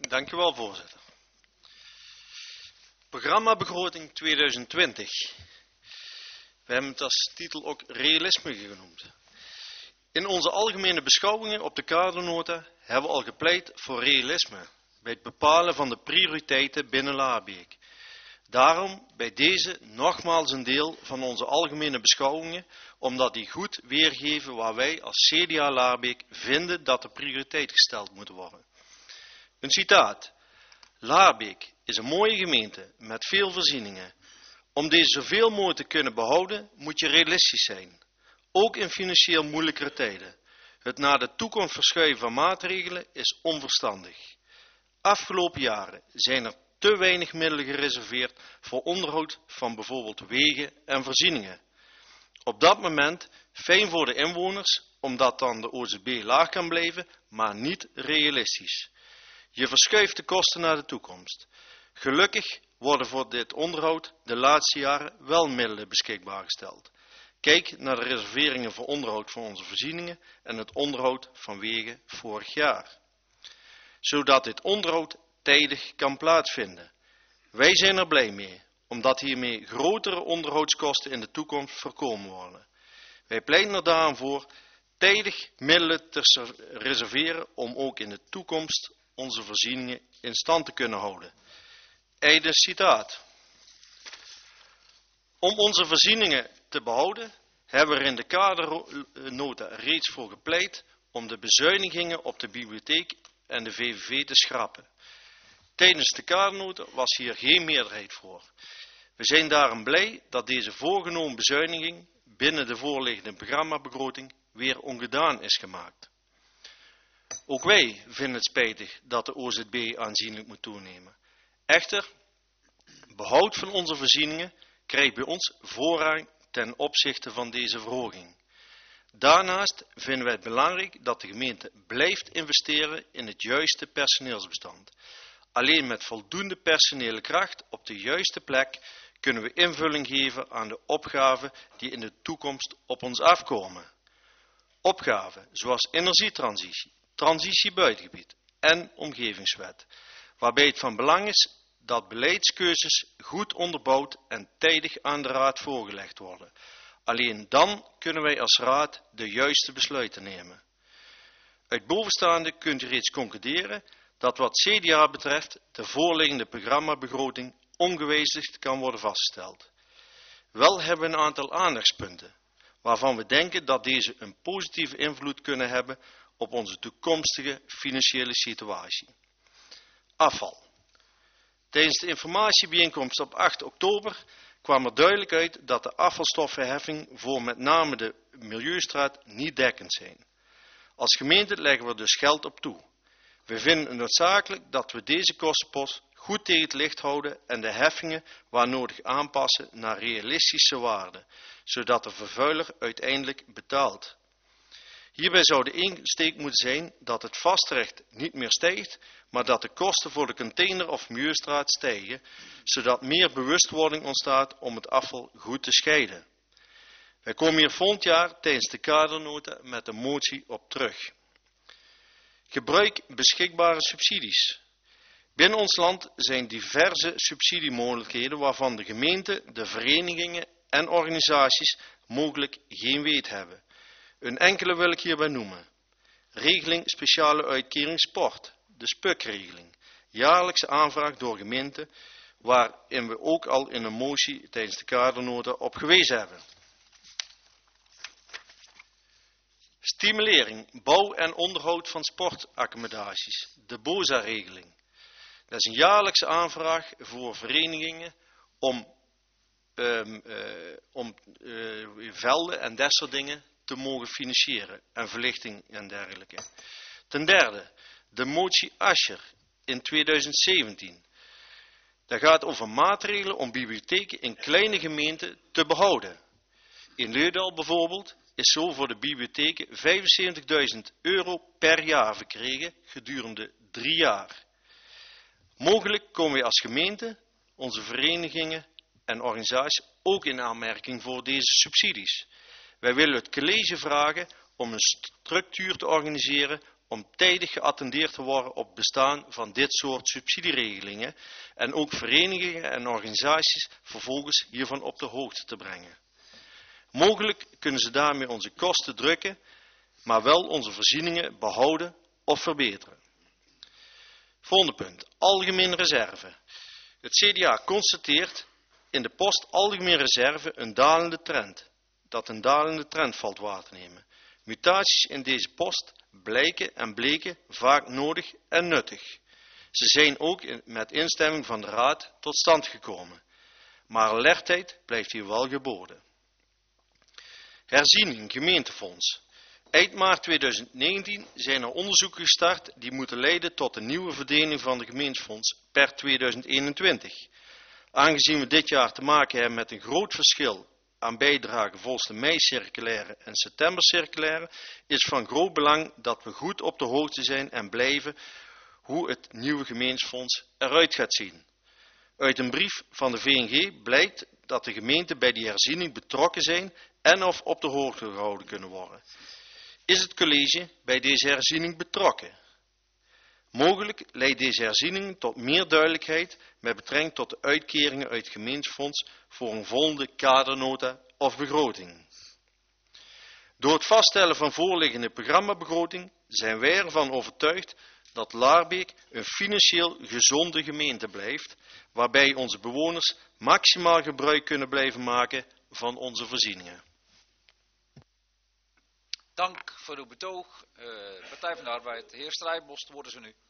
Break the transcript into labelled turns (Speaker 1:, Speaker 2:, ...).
Speaker 1: Dank u wel, voorzitter. Programmabegroting 2020. We hebben het als titel ook realisme genoemd. In onze algemene beschouwingen op de kadernota hebben we al gepleit voor realisme bij het bepalen van de prioriteiten binnen Laarbeek. Daarom bij deze nogmaals een deel van onze algemene beschouwingen, omdat die goed weergeven waar wij als CDA Laarbeek vinden dat de prioriteit gesteld moet worden. Een citaat. Laarbeek is een mooie gemeente met veel voorzieningen. Om deze zoveel mogelijk te kunnen behouden moet je realistisch zijn. Ook in financieel moeilijkere tijden. Het naar de toekomst verschuiven van maatregelen is onverstandig. Afgelopen jaren zijn er te weinig middelen gereserveerd voor onderhoud van bijvoorbeeld wegen en voorzieningen. Op dat moment fijn voor de inwoners, omdat dan de OZB laag kan blijven, maar niet realistisch. Je verschuift de kosten naar de toekomst. Gelukkig worden voor dit onderhoud de laatste jaren wel middelen beschikbaar gesteld. Kijk naar de reserveringen voor onderhoud van onze voorzieningen en het onderhoud van wegen vorig jaar. Zodat dit onderhoud tijdig kan plaatsvinden. Wij zijn er blij mee, omdat hiermee grotere onderhoudskosten in de toekomst voorkomen worden. Wij pleiten er daarom voor tijdig middelen te reserveren om ook in de toekomst onze voorzieningen in stand te kunnen houden. Einde citaat. Om onze voorzieningen te behouden, hebben we er in de kadernota reeds voor gepleit om de bezuinigingen op de bibliotheek en de VVV te schrappen. Tijdens de kadernota was hier geen meerderheid voor. We zijn daarom blij dat deze voorgenomen bezuiniging binnen de voorliggende programmabegroting weer ongedaan is gemaakt. Ook wij vinden het spijtig dat de OZB aanzienlijk moet toenemen. Echter, behoud van onze voorzieningen krijgt bij ons voorrang ten opzichte van deze verhoging. Daarnaast vinden wij het belangrijk dat de gemeente blijft investeren in het juiste personeelsbestand. Alleen met voldoende personele kracht op de juiste plek kunnen we invulling geven aan de opgaven die in de toekomst op ons afkomen. Opgaven zoals energietransitie, transitie buitengebied en omgevingswet, waarbij het van belang is dat beleidskeuzes goed onderbouwd en tijdig aan de Raad voorgelegd worden. Alleen dan kunnen wij als Raad de juiste besluiten nemen. Uit bovenstaande kunt u reeds concluderen dat wat CDA betreft de voorliggende programmabegroting ongewijzigd kan worden vastgesteld. Wel hebben we een aantal aandachtspunten, waarvan we denken dat deze een positieve invloed kunnen hebben op onze toekomstige financiële situatie. Afval. Tijdens de informatiebijeenkomst op 8 oktober kwam er duidelijk uit dat de afvalstoffenheffing voor met name de Milieustraat niet dekkend zijn. Als gemeente leggen we dus geld op toe. We vinden het noodzakelijk dat we deze kostenpost goed tegen het licht houden en de heffingen waar nodig aanpassen naar realistische waarden, zodat de vervuiler uiteindelijk betaalt. Hierbij zou de insteek moeten zijn dat het vastrecht niet meer stijgt, maar dat de kosten voor de container of milieustraat stijgen, zodat meer bewustwording ontstaat om het afval goed te scheiden. Wij komen hier volgend jaar tijdens de kadernota met een motie op terug. Gebruik beschikbare subsidies. Binnen ons land zijn diverse subsidiemogelijkheden waarvan de gemeente, de verenigingen en organisaties mogelijk geen weet hebben. Een enkele wil ik hierbij noemen. Regeling speciale uitkering sport, de SPUK-regeling. Jaarlijkse aanvraag door gemeenten, waarin we ook al in een motie tijdens de kadernota op gewezen hebben. Stimulering, bouw en onderhoud van sportaccommodaties, de BOZA-regeling. Dat is een jaarlijkse aanvraag voor verenigingen om velden en dat soort dingen te mogen financieren en verlichting en dergelijke. Ten derde, de motie Ascher in 2017. Dat gaat over maatregelen om bibliotheken in kleine gemeenten te behouden. In Leudal bijvoorbeeld is zo voor de bibliotheken €75.000 per jaar verkregen gedurende 3 jaar. Mogelijk komen we als gemeente, onze verenigingen en organisaties ook in aanmerking voor deze subsidies. Wij willen het college vragen om een structuur te organiseren om tijdig geattendeerd te worden op het bestaan van dit soort subsidieregelingen en ook verenigingen en organisaties vervolgens hiervan op de hoogte te brengen. Mogelijk kunnen ze daarmee onze kosten drukken, maar wel onze voorzieningen behouden of verbeteren. Volgende punt, algemene reserve. Het CDA constateert in de post algemene reserve een dalende trend, dat een dalende trend valt waar te nemen. Mutaties in deze post bleken vaak nodig en nuttig. Ze zijn ook met instemming van de Raad tot stand gekomen, maar alertheid blijft hier wel geboden. Herziening gemeentefonds. Eind maart 2019 zijn er onderzoeken gestart die moeten leiden tot een nieuwe verdeling van de gemeentefonds per 2021. Aangezien we dit jaar te maken hebben met een groot verschil aan bijdragen volgens de mei-circulaire en september-circulaire, is van groot belang dat we goed op de hoogte zijn en blijven hoe het nieuwe gemeentefonds eruit gaat zien. Uit een brief van de VNG blijkt dat de gemeenten bij die herziening betrokken zijn en of op de hoogte gehouden kunnen worden. Is het college bij deze herziening betrokken? Mogelijk leidt deze herziening tot meer duidelijkheid met betrekking tot de uitkeringen uit het gemeentefonds voor een volgende kadernota of begroting. Door het vaststellen van voorliggende programmabegroting zijn wij ervan overtuigd dat Laarbeek een financieel gezonde gemeente blijft, waarbij onze bewoners maximaal gebruik kunnen blijven maken van onze voorzieningen.
Speaker 2: Dank voor uw betoog. Partij van de Arbeid. De heer Strijbos, de woord is aan u.